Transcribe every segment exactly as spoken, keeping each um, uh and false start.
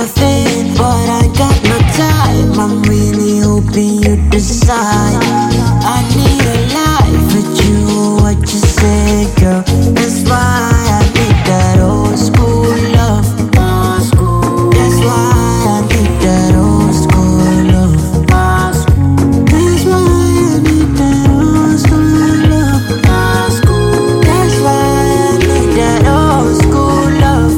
nothing, but I got no time. I'm really hoping you decide. I need a life with you, what you say, girl. That's why I need that old school love. Old school. That's why I need that old school love. Old school. That's why I need that old school love. Old school. That's why I need that old school love.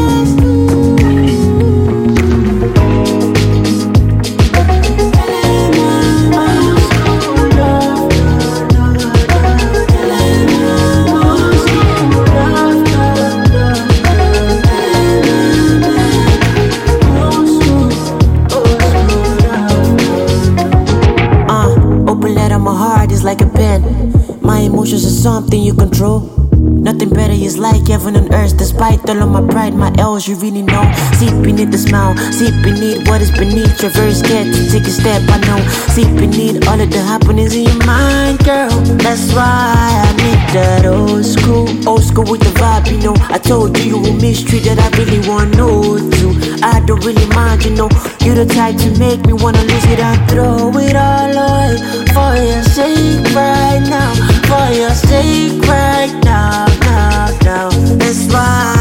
My heart is like a pen. My emotions are something you control. Nothing better is like heaven on earth. Despite all of my pride, my L's, you really know. See beneath the smile, see beneath what is beneath your very scared to take a step, I know. See beneath all of the happenings in your mind, girl. That's why I need that old school. Old school with the vibe, you know. I told you you were mistreated, that I really want know to. I don't really mind, you know. You the type to make me wanna lose it and throw it all away. For your sake right now, for your sake right now, now, now. That's why